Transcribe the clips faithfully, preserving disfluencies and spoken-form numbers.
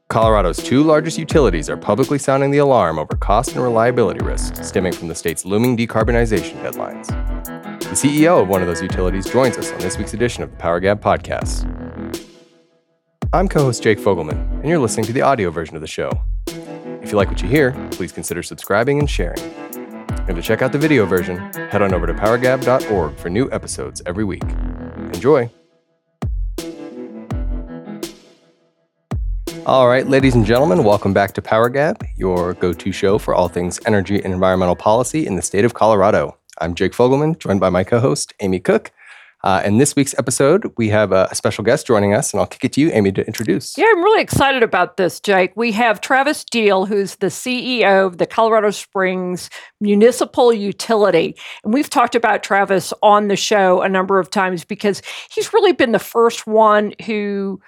Colorado's two largest utilities are publicly sounding the alarm over cost and reliability risks stemming from the state's looming decarbonization deadlines. The C E O of one of those utilities joins us on this week's edition of the Power Gab Podcast. I'm co-host Jake Fogelman, and you're listening to the audio version of the show. If you like what you hear, please consider subscribing and sharing. And to check out the video version, head on over to power gab dot org for new episodes every week. Enjoy! All right, ladies and gentlemen, welcome back to Power Gab, your go-to show for all things energy and environmental policy in the state of Colorado. I'm Jake Fogelman, joined by my co-host, Amy Cook. Uh, in this week's episode, we have a, a special guest joining us, and I'll kick it to you, Amy, to introduce. Yeah, I'm really excited about this, Jake. We have Travis Deal, who's the C E O of the Colorado Springs Municipal Utility. And we've talked about Travis on the show a number of times because he's really been the first one who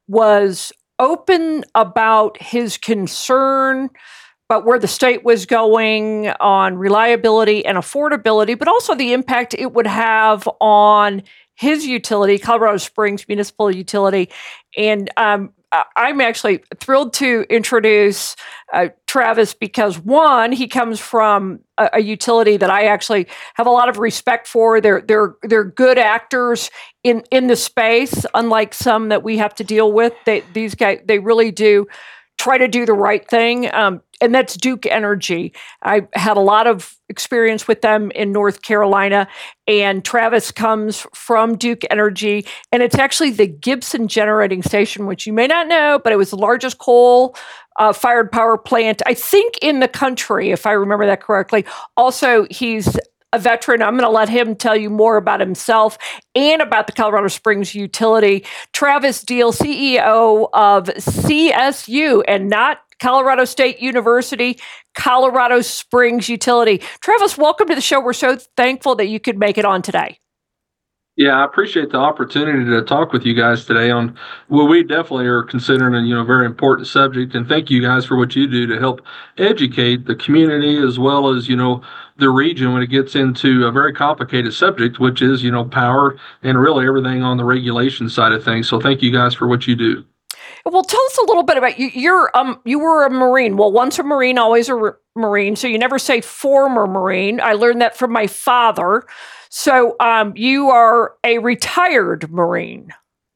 was open about his concern about where the state was going on reliability and affordability, but also the impact it would have on his utility, Colorado Springs Municipal Utility. And um, I'm actually thrilled to introduce uh, Travis because, one, he comes from a, a utility that I actually have a lot of respect for. They're they're they're good actors in in the space, unlike some that we have to deal with. They these guys they really do try to do the right thing. Um, and that's Duke Energy. I had a lot of experience with them in North Carolina, and Travis comes from Duke Energy, and it's actually the Gibson Generating Station, which you may not know, but it was the largest coal uh, fired power plant, I think, in the country, if I remember that correctly. Also, he's a veteran. I'm going to let him tell you more about himself and about the Colorado Springs utility. Travis Deal, C E O of C S U, and not Colorado State University, Colorado Springs Utility. Travis, welcome to the show. We're so thankful that you could make it on today. Yeah, I appreciate the opportunity to talk with you guys today on what we definitely are considering a you know very important subject. And thank you guys for what you do to help educate the community as well as you know the region when it gets into a very complicated subject, which is you know power and really everything on the regulation side of things. So thank you guys for what you do. Well, tell us a little bit about you. You're um you were a Marine. Well, once a Marine, always a re- Marine. So you never say former Marine. I learned that from my father. So um, you are a retired Marine.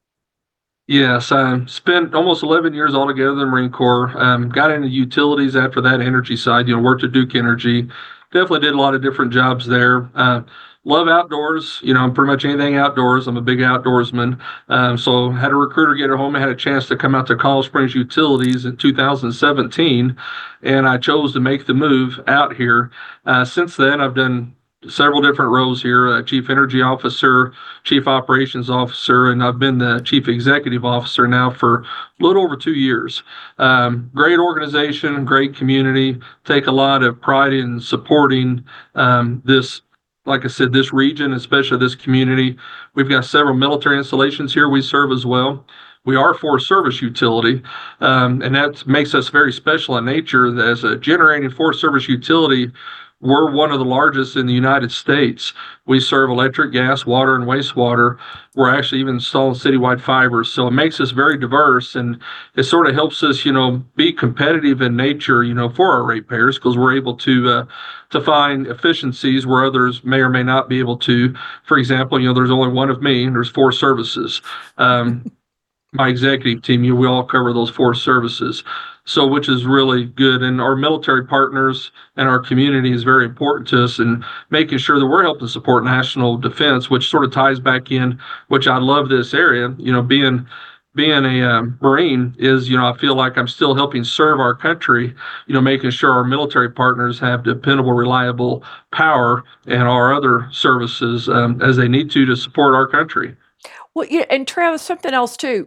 Yes, I spent almost eleven years altogether in the Marine Corps. Um, got into utilities after that, energy side. You know, worked at Duke Energy. Definitely did a lot of different jobs there. Uh, love outdoors. You know, pretty much anything outdoors. I'm a big outdoorsman. Um, so had a recruiter get her home. I had a chance to come out to Colorado Springs Utilities in two thousand seventeen, and I chose to make the move out here. Uh, since then, I've done several different roles here, uh, Chief Energy Officer, Chief Operations Officer, and I've been the Chief Executive Officer now for a little over two years. Um, great organization, great community, take a lot of pride in supporting um, this, like I said, this region, especially this community. We've got several military installations here we serve as well. We are a Forest Service utility, um, and that makes us very special in nature. As a generating Forest Service utility, we're one of the largest in the United States. We serve electric, gas, water, and wastewater. We're actually even installing citywide fibers. So it makes us very diverse, and it sort of helps us, you know, be competitive in nature, you know, for our ratepayers, because we're able to uh, to find efficiencies where others may or may not be able to. For example, you know, there's only one of me, and there's four services. Um, my executive team, you know, we all cover those four services. So, which is really good. And our military partners and our community is very important to us, and making sure that we're helping support national defense, which sort of ties back in, which I love this area, you know, being being a um, Marine is, you know, I feel like I'm still helping serve our country, you know, making sure our military partners have dependable, reliable power and our other services um, as they need to to support our country. Well, yeah, and Travis, something else too.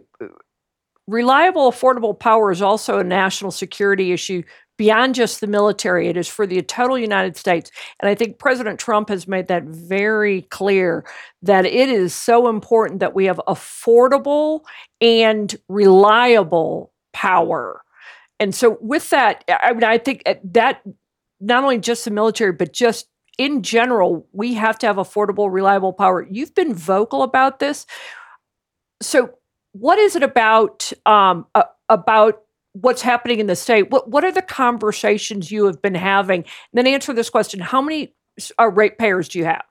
Reliable, affordable power is also a national security issue beyond just the military. It is for the total United States. And I think President Trump has made that very clear, that it is so important that we have affordable and reliable power. And so with that, I mean, I think that not only just the military, but just in general, we have to have affordable, reliable power. You've been vocal about this. So what is it about um, uh, about what's happening in the state, what what are the conversations you have been having? And then answer this question: how many uh, ratepayers do you have?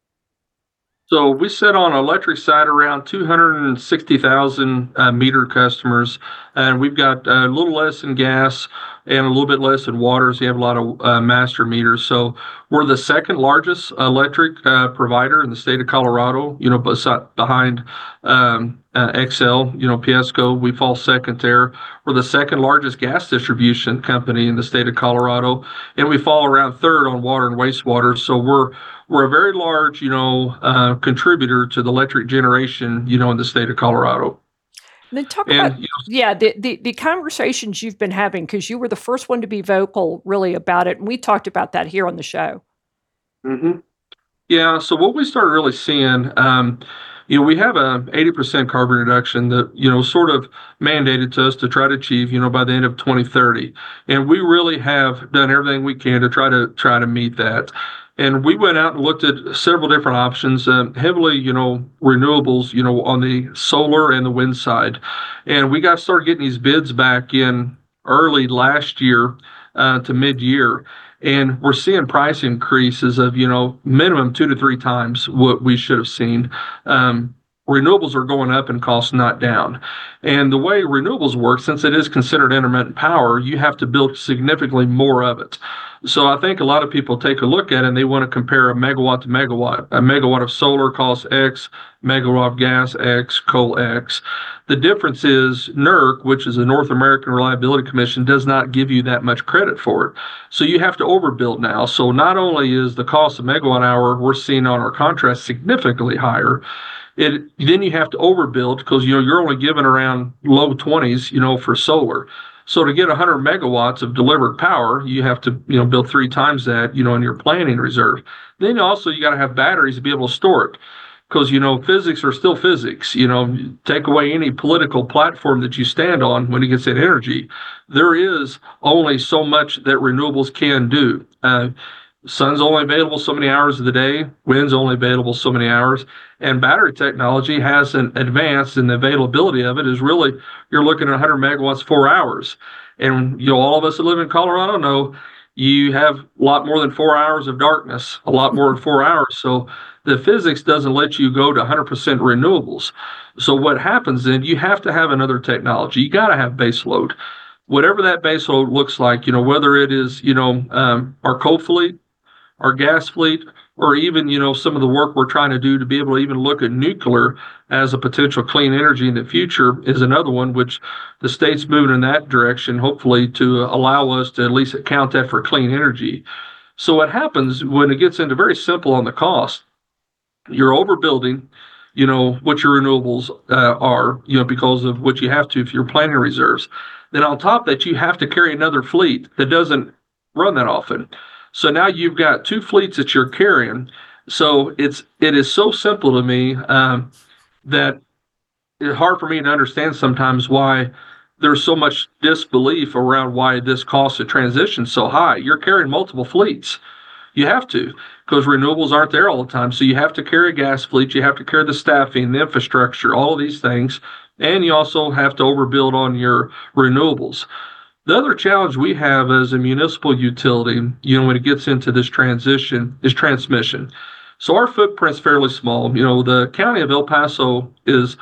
So we sit on electric side around two hundred sixty thousand uh, meter customers, and we've got a little less in gas and a little bit less in water. So you have a lot of uh, master meters. So we're the second largest electric uh, provider in the state of Colorado. You know, beside, behind um, uh, Xcel, you know, Piesco, we fall second there. We're the second largest gas distribution company in the state of Colorado, and we fall around third on water and wastewater. So we're we're a very large, you know, uh, contributor to the electric generation, you know, in the state of Colorado. And then talk And about, you yeah, the, the, the conversations you've been having, because you were the first one to be vocal really about it. And we talked about that here on the show. know, mhm. Yeah, so what we started really seeing, um, you know, we have a eighty percent carbon reduction that, you know, sort of mandated to us to try to achieve, you know, by the end of twenty thirty. And we really have done everything we can to try to try to meet that. And we went out and looked at several different options, um, heavily, you know, renewables, you know, on the solar and the wind side. And we got started getting these bids back in early last year uh, to mid-year. And we're seeing price increases of, you know, minimum two to three times what we should have seen. Um, renewables are going up in cost, not down. And the way renewables work, since it is considered intermittent power, you have to build significantly more of it. So I think a lot of people take a look at it and they want to compare a megawatt to megawatt. A megawatt of solar costs X, megawatt of gas X, coal X. The difference is N E R C, which is the North American Reliability Commission, does not give you that much credit for it. So you have to overbuild now. So not only is the cost of megawatt hour we're seeing on our contract significantly higher, it then you have to overbuild because you know you're only given around low twenties, you know, for solar. So to get one hundred megawatts of delivered power, you have to, you know, build three times that, you know, in your planning reserve. Then also you got to have batteries to be able to store it, because you know physics are still physics. You know, take away any political platform that you stand on when it gets at energy, there is only so much that renewables can do. Uh, Sun's only available so many hours of the day, wind's only available so many hours, and battery technology hasn't advanced, and the availability of it is really, you're looking at one hundred megawatts, four hours. And, you know, all of us that live in Colorado know you have a lot more than four hours of darkness, a lot more than four hours. So the physics doesn't let you go to one hundred percent renewables. So what happens then, you have to have another technology. You got to have base load. Whatever that base load looks like, you know, whether it is, you know, um, our coal fleet, our gas fleet, or even, you know, some of the work we're trying to do to be able to even look at nuclear as a potential clean energy in the future is another one, which the state's moving in that direction, hopefully to allow us to at least account that for clean energy. So what happens when it gets into very simple on the cost, you're overbuilding, you know, what your renewables uh, are, you know, because of what you have to if you're planning reserves. Then on top of that, you have to carry another fleet that doesn't run that often. So now you've got two fleets that you're carrying. So it's it is so simple to me um, that it's hard for me to understand sometimes why there's so much disbelief around why this cost of transition is so high. You're carrying multiple fleets. You have to, because renewables aren't there all the time. So you have to carry a gas fleet. You have to carry the staffing, the infrastructure, all of these things. And you also have to overbuild on your renewables. The other challenge we have as a municipal utility, you know, when it gets into this transition, is transmission. So our footprint's fairly small. You know, the county of El Paso is,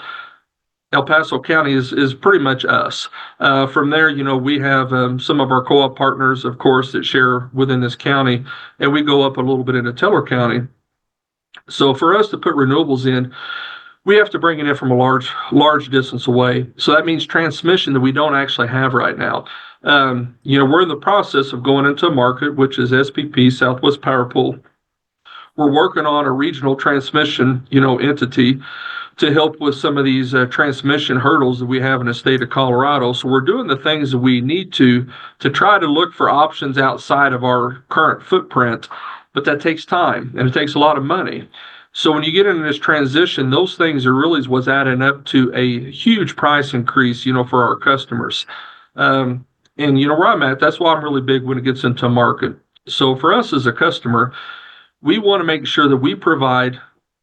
El Paso County is, is pretty much us. Uh, from there, you know, we have um, some of our co-op partners, of course, that share within this county, and we go up a little bit into Teller County. So for us to put renewables in, we have to bring it in from a large, large distance away. So that means transmission that we don't actually have right now. Um, you know, we're in the process of going into a market, which is S P P, Southwest Power Pool. We're working on a regional transmission, you know, entity to help with some of these uh, transmission hurdles that we have in the state of Colorado. So we're doing the things that we need to to try to look for options outside of our current footprint, but that takes time and it takes a lot of money. So when you get into this transition, those things are really what's adding up to a huge price increase, you know, for our customers. Um, and, you know, where I'm at, that's why I'm really big when it gets into a market. So for us as a customer, we want to make sure that we provide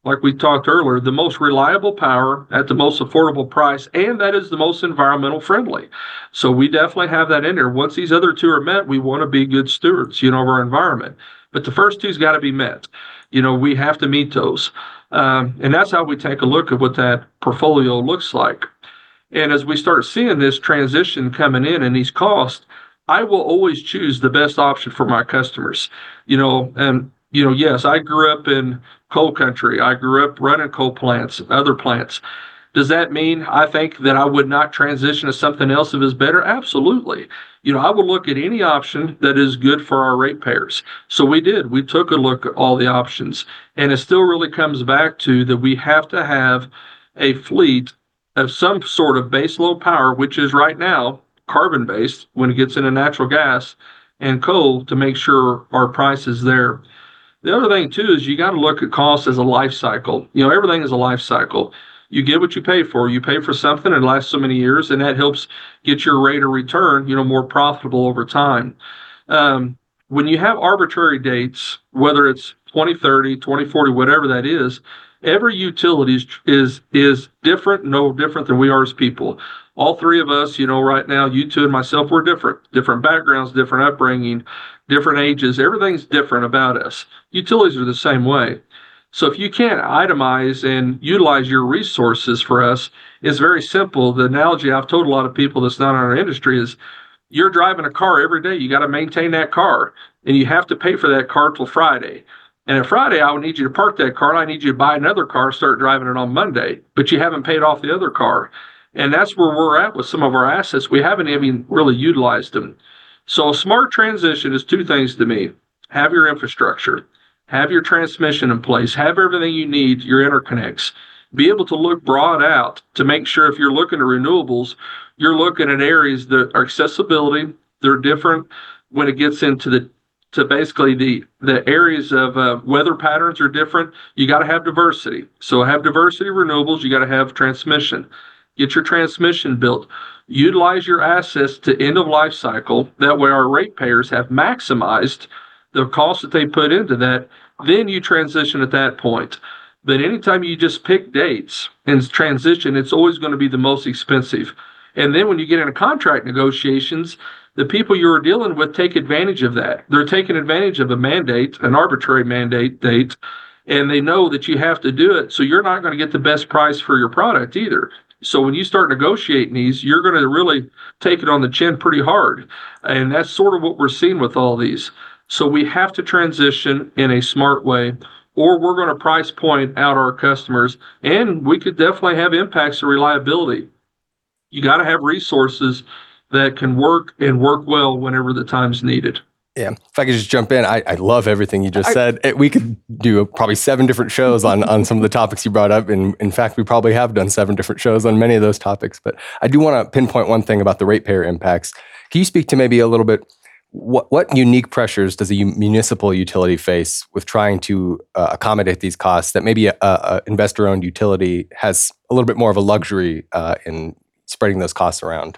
like we talked earlier, the most reliable power at the most affordable price, and that is the most environmental friendly. So we definitely have that in there. Once these other two are met, we want to be good stewards, you know, of our environment. But the first two's got to be met. You know, we have to meet those. Um, and that's how we take a look at what that portfolio looks like. And as we start seeing this transition coming in and these costs, I will always choose the best option for my customers. You know, and, you know, yes, I grew up in coal country. I grew up running coal plants, other plants. Does that mean I think that I would not transition to something else if it's better? Absolutely. You know, I would look at any option that is good for our ratepayers. So we did. We took a look at all the options. And it still really comes back to that we have to have a fleet of some sort of base load power, which is right now carbon based when it gets into natural gas and coal, to make sure our price is there. The other thing too is you got to look at cost as a life cycle. You know, everything is a life cycle. You get what you pay for. You pay for something and it lasts so many years, and that helps get your rate of return, you know, more profitable over time. Um, when you have arbitrary dates, whether it's twenty thirty, twenty forty, whatever that is, every utility is, is is different, no different than we are as people. All three of us, you know, right now, you two and myself, we're different, different backgrounds, different upbringing, different ages. Everything's different about us. Utilities are the same way. So if you can't itemize and utilize your resources for us, it's very simple. The analogy I've told a lot of people that's not in our industry is you're driving a car every day. You got to maintain that car, and you have to pay for that car till Friday. And at Friday, I would need you to park that car. I need you to buy another car, start driving it on Monday, but you haven't paid off the other car. And that's where we're at with some of our assets. We haven't even really utilized them. So a smart transition is two things to me. Have your infrastructure, have your transmission in place, have everything you need, your interconnects. Be able to look broad out to make sure if you're looking at renewables, you're looking at areas that are accessibility. They're different when it gets into the to basically the the areas of uh, weather patterns are different. You got to have diversity. So have diversity renewables. You got to have transmission. Get your transmission built. Utilize your assets to end of life cycle. That way our ratepayers have maximized the cost that they put into that. Then you transition at that point. But anytime you just pick dates and transition, it's always going to be the most expensive. And then when you get into contract negotiations, the people you're dealing with take advantage of that. They're taking advantage of a mandate, an arbitrary mandate date, and they know that you have to do it. So you're not going to get the best price for your product either. So when you start negotiating these, you're going to really take it on the chin pretty hard. And that's sort of what we're seeing with all these. So we have to transition in a smart way, or we're going to price point out our customers, and we could definitely have impacts to reliability. You got to have resources that can work and work well whenever the time's needed. Yeah. If I could just jump in, I, I love everything you just I, said. It, we could do probably seven different shows on, on some of the topics you brought up. And in fact, we probably have done seven different shows on many of those topics. But I do want to pinpoint one thing about the ratepayer impacts. Can you speak to maybe a little bit, what, what unique pressures does a municipal utility face with trying to uh, accommodate these costs that maybe a, a investor-owned utility has a little bit more of a luxury uh, in spreading those costs around?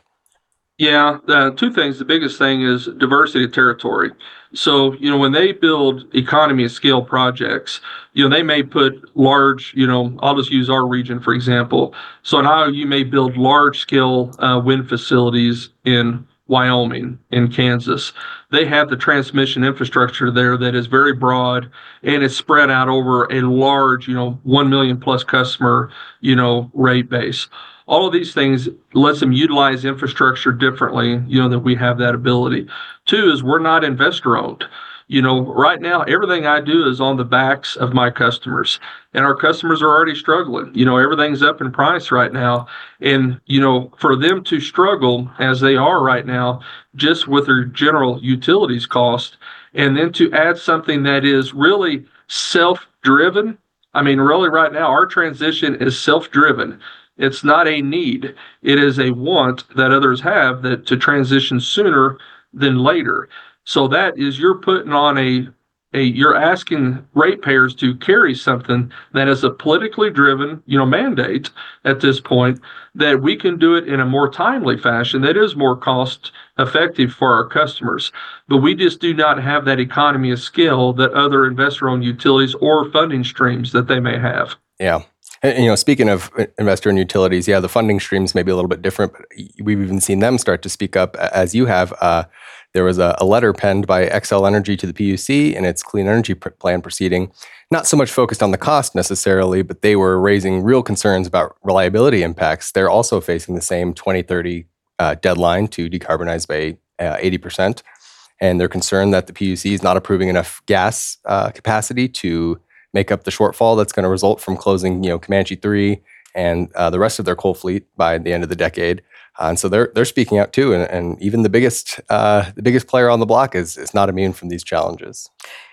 Yeah, uh, two things. The biggest thing is diversity of territory. So, you know, when they build economy of scale projects, you know, they may put large, you know, I'll just use our region, for example. So now you may build large scale uh, wind facilities in Wyoming, in Kansas. They have the transmission infrastructure there that is very broad, and it's spread out over a large, you know, one million plus customer, you know, rate base. All of these things lets them utilize infrastructure differently, you know, that we have that ability. Two is we're not investor owned. You know, right now, everything I do is on the backs of my customers, and our customers are already struggling. You know, everything's up in price right now. And, you know, for them to struggle as they are right now, just with their general utilities cost, and then to add something that is really self-driven. I mean, really right now, our transition is self-driven. It's not a need. It is a want that others have that to transition sooner than later. So that is you're putting on a a you're asking ratepayers to carry something that is a politically driven, you know, mandate at this point, that we can do it in a more timely fashion that is more cost effective for our customers. But we just do not have that economy of scale that other investor-owned utilities or funding streams that they may have. Yeah. And, you know, speaking of investor-owned utilities, yeah, the funding streams may be a little bit different, but we've even seen them start to speak up as you have. Uh, there was a, a letter penned by Xcel Energy to the P U C in its clean energy pr- plan proceeding, not so much focused on the cost necessarily, but they were raising real concerns about reliability impacts. They're also facing the same twenty thirty uh, deadline to decarbonize by uh, eighty percent. And they're concerned that the P U C is not approving enough gas uh, capacity to make up the shortfall that's going to result from closing, you know, Comanche three and uh, the rest of their coal fleet by the end of the decade. Uh, and so they're they're speaking out too, and, and even the biggest uh, the biggest player on the block is is not immune from these challenges.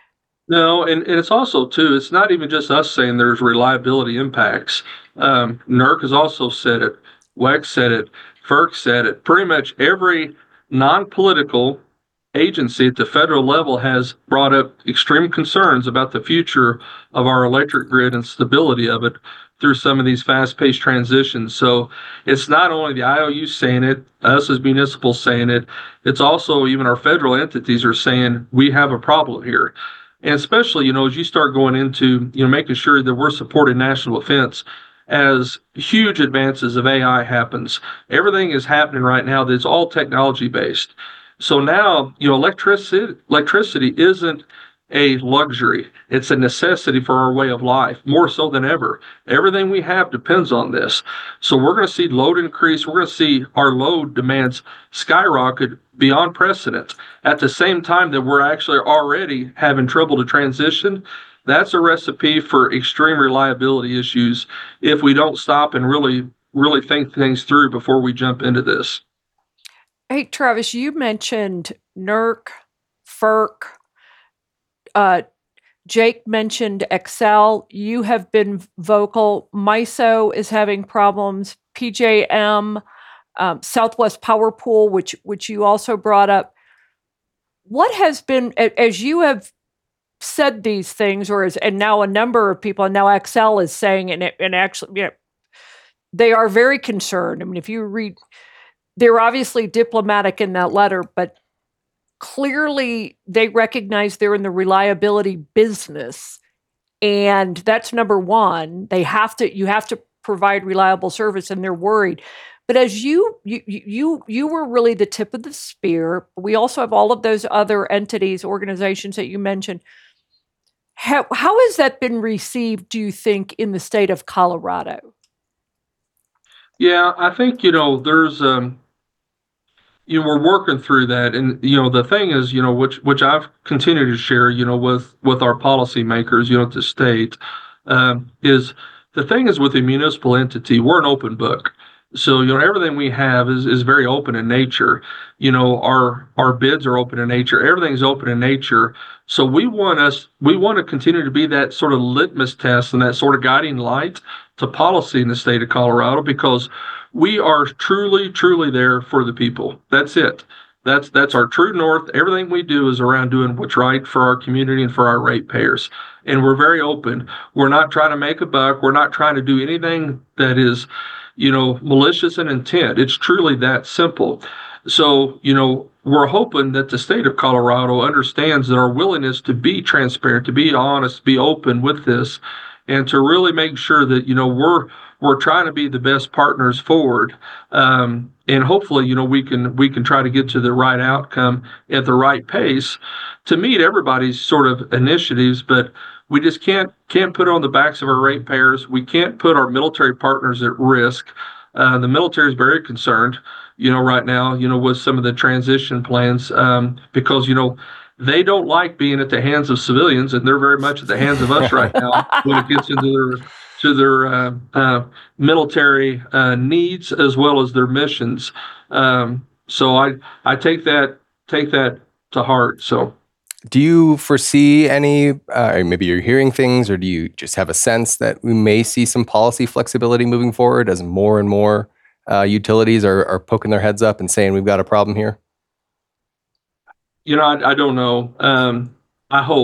No, and, and it's also too, it's not even just us saying there's reliability impacts. Um, NERC has also said it, W E C said it, FERC said it. Pretty much every non-political agency at the federal level has brought up extreme concerns about the future of our electric grid and stability of it through some of these fast-paced transitions. So it's not only the I O U saying it, us as municipals saying it, it's also even our federal entities are saying we have a problem here. And especially, you know, as you start going into, you know, making sure that we're supporting national defense as huge advances of A I happens. Everything is happening right now that's all technology-based. So now, you know, electricity electricity isn't a luxury. It's a necessity for our way of life, more so than ever. Everything we have depends on this. So we're going to see load increase. We're going to see our load demands skyrocket beyond precedent. At the same time that we're actually already having trouble to transition, that's a recipe for extreme reliability issues if we don't stop and really, really think things through before we jump into this. Hey, Travis, you mentioned NERC, FERC. Uh, Jake mentioned Xcel. You have been vocal. MISO is having problems. P J M, um, Southwest Power Pool, which which you also brought up. What has been, as you have said these things, or as, and now a number of people, and now Xcel is saying, and, and actually, you know, they are very concerned. I mean, if you read, they're obviously diplomatic in that letter, but clearly they recognize they're in the reliability business. And that's number one. They have to, you have to provide reliable service, and they're worried. But as you, you, you, you were really the tip of the spear. We also have all of those other entities, organizations that you mentioned. How, how has that been received, do you think, in the state of Colorado? Yeah, I think, you know, there's, um, you know, we're working through that. And, you know, the thing is, you know, which, which I've continued to share, you know, with, with our policymakers, you know, at the state, um, is the thing is with a municipal entity, we're an open book. So, you know, everything we have is, is very open in nature. You know, our, our bids are open in nature. Everything's open in nature. So we want us, we want to continue to be that sort of litmus test and that sort of guiding light to policy in the state of Colorado, because we are truly, truly there for the people. That's it. That's that's our true north. Everything we do is around doing what's right for our community and for our ratepayers. And we're very open. We're not trying to make a buck. We're not trying to do anything that is, you know, malicious in intent. It's truly that simple. So, you know, we're hoping that the state of Colorado understands that our willingness to be transparent, to be honest, to be open with this, and to really make sure that, you know, we're we're trying to be the best partners forward. Um, and hopefully, you know, we can we can try to get to the right outcome at the right pace to meet everybody's sort of initiatives. But we just can't can't put it on the backs of our ratepayers. We can't put our military partners at risk. Uh, the military is very concerned, you know, right now, you know, with some of the transition plans, um, because, you know, they don't like being at the hands of civilians, and they're very much at the hands of us right now when it gets into their to their uh, uh, military uh, needs as well as their missions. Um, so I I take that take that to heart. So. Do you foresee any, uh, maybe you're hearing things, or do you just have a sense that we may see some policy flexibility moving forward as more and more uh, utilities are, are poking their heads up and saying we've got a problem here? You know, I, I don't know. Um, I hope.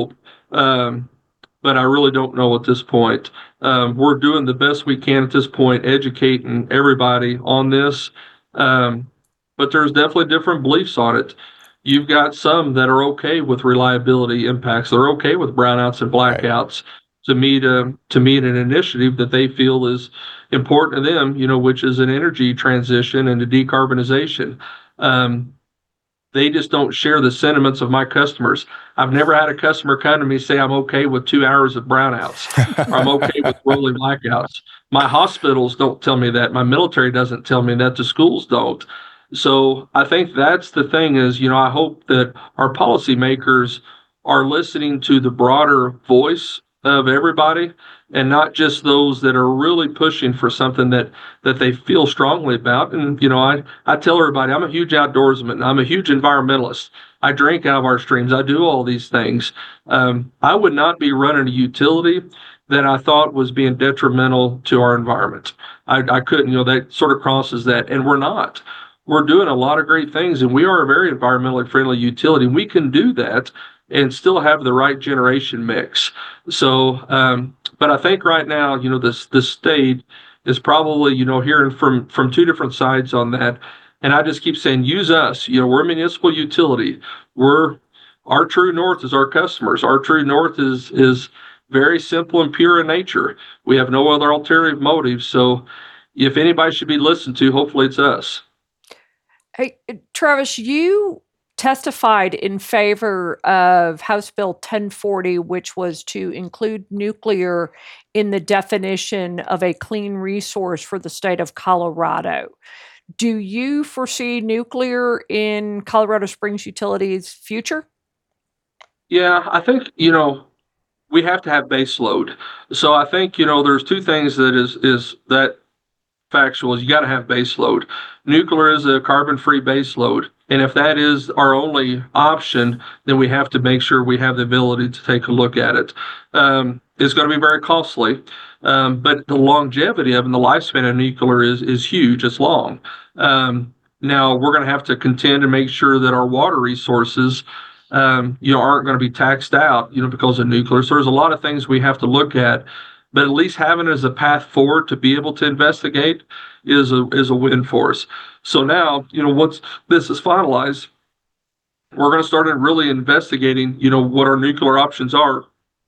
Um, but I really don't know at this point. Um, we're doing the best we can at this point, educating everybody on this. Um, but there's definitely different beliefs on it. You've got some that are okay with reliability impacts. They're okay with brownouts and Right. blackouts to meet a, to meet an initiative that they feel is important to them, you know, which is an energy transition and a decarbonization. Um, they just don't share the sentiments of my customers. I've never had a customer come to me say I'm okay with two hours of brownouts or I'm okay with rolling blackouts. My hospitals don't tell me that. My military doesn't tell me that. The schools don't. So I think that's the thing is, you know, I hope that our policymakers are listening to the broader voice of everybody and not just those that are really pushing for something that that they feel strongly about. And you know, I I tell everybody I'm a huge outdoorsman. I'm a huge environmentalist. I drink out of our streams. I do all these things. Um, I would not be running a utility that I thought was being detrimental to our environment. I, I couldn't. You know, that sort of crosses that, and we're not. We're doing a lot of great things, and we are a very environmentally friendly utility. We can do that and still have the right generation mix. So, um, but I think right now, you know, this the state is probably, you know, hearing from from two different sides on that. And I just keep saying, use us. You know, we're a municipal utility. We're our true north is our customers. Our true north is is very simple and pure in nature. We have no other alternative motives. So, if anybody should be listened to, hopefully it's us. Hey, Travis, you testified in favor of House Bill ten forty, which was to include nuclear in the definition of a clean resource for the state of Colorado. Do you foresee nuclear in Colorado Springs Utilities' future? Yeah, I think, you know, we have to have base load. So I think, you know, there's two things that is is that factual is you got to have base load. Nuclear is a carbon-free base load. And if that is our only option, then we have to make sure we have the ability to take a look at it. Um, it's going to be very costly, um, but the longevity of and the lifespan of nuclear is is huge. It's long. Um, now we're going to have to contend to make sure that our water resources, um, you know, aren't going to be taxed out, you know, because of nuclear. So there's a lot of things we have to look at. But at least having it as a path forward to be able to investigate is a is a win for us. So now, you know, once this is finalized, we're going to start really investigating, you know, what our nuclear options are,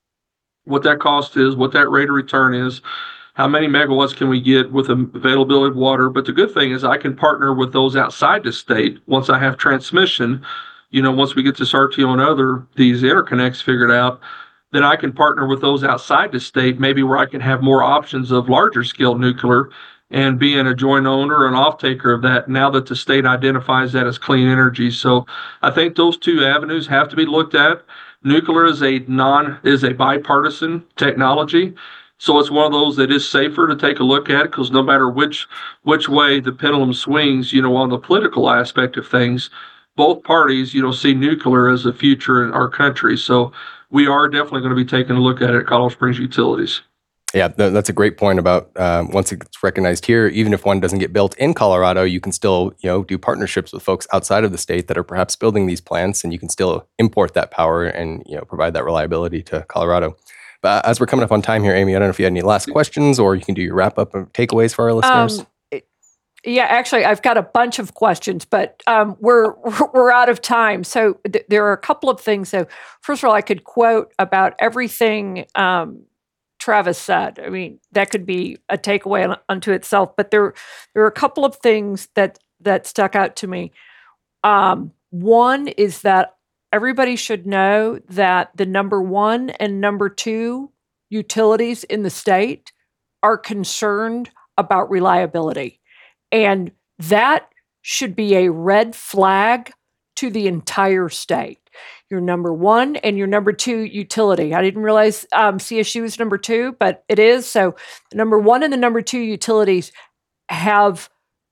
what that cost is, what that rate of return is, how many megawatts can we get with the availability of water. But the good thing is I can partner with those outside the state once I have transmission, you know, once we get this R T O and other, these interconnects figured out, then I can partner with those outside the state, maybe where I can have more options of larger scale nuclear and being a joint owner and off taker of that now that the state identifies that as clean energy. So I think those two avenues have to be looked at. Nuclear is a non is a bipartisan technology. So it's one of those that is safer to take a look at because no matter which which way the pendulum swings, you know, on the political aspect of things, both parties, you know, see nuclear as a future in our country. So we are definitely going to be taking a look at it at Colorado Springs Utilities. Yeah, th- that's a great point about um, once it gets recognized here, even if one doesn't get built in Colorado, you can still, you know, do partnerships with folks outside of the state that are perhaps building these plants, and you can still import that power and, you know, provide that reliability to Colorado. But as we're coming up on time here, Amy, I don't know if you had any last questions, or you can do your wrap up of takeaways for our listeners. Um, Yeah, actually, I've got a bunch of questions, but um, we're we're out of time. So th- there are a couple of things. So first of all, I could quote about everything um, Travis said. I mean, that could be a takeaway un- unto itself. But there there are a couple of things that that stuck out to me. Um, one is that everybody should know that the number one and number two utilities in the state are concerned about reliability. And that should be a red flag to the entire state. Your number one and your number two utility. I didn't realize um, C S U is number two, but it is. So the number one and the number two utilities have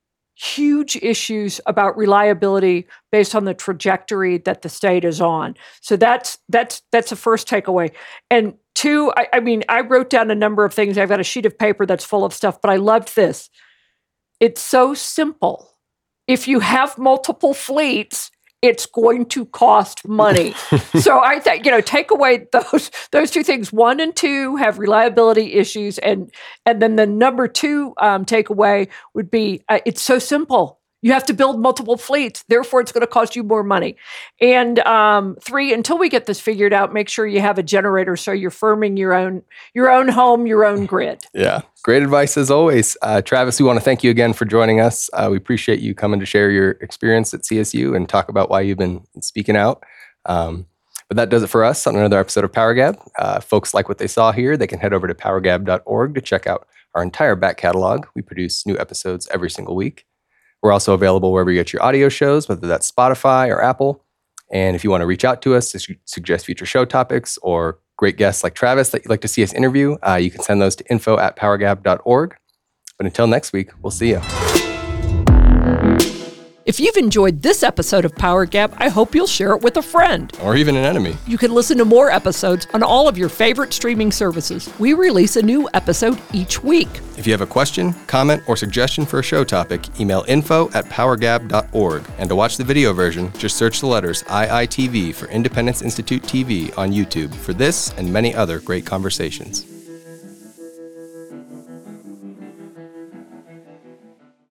huge issues about reliability based on the trajectory that the state is on. So that's that's that's the first takeaway. And two, I, I mean, I wrote down a number of things. I've got a sheet of paper that's full of stuff, but I loved this. It's so simple. If you have multiple fleets it's going to cost money. So I think, you know, take away those those two things. One and two have reliability issues. And and then the number two um, takeaway would be uh, it's so simple. You have to build multiple fleets. Therefore, it's going to cost you more money. And um, three, until we get this figured out, make sure you have a generator so you're firming your own your own home, your own grid. Yeah, great advice as always. Uh, Travis, we want to thank you again for joining us. Uh, we appreciate you coming to share your experience at C S U and talk about why you've been speaking out. Um, but that does it for us on another episode of Power Gab. Uh, folks like what they saw here, they can head over to power gab dot org to check out our entire back catalog. We produce new episodes every single week. We're also available wherever you get your audio shows, whether that's Spotify or Apple. And if you want to reach out to us to suggest future show topics or great guests like Travis that you'd like to see us interview, uh, you can send those to info at power gab dot org. But until next week, we'll see you. If you've enjoyed this episode of Power Gab, I hope you'll share it with a friend. Or even an enemy. You can listen to more episodes on all of your favorite streaming services. We release a new episode each week. If you have a question, comment, or suggestion for a show topic, email info at power gab dot org. And to watch the video version, just search the letters I I T V for Independence Institute T V on YouTube for this and many other great conversations.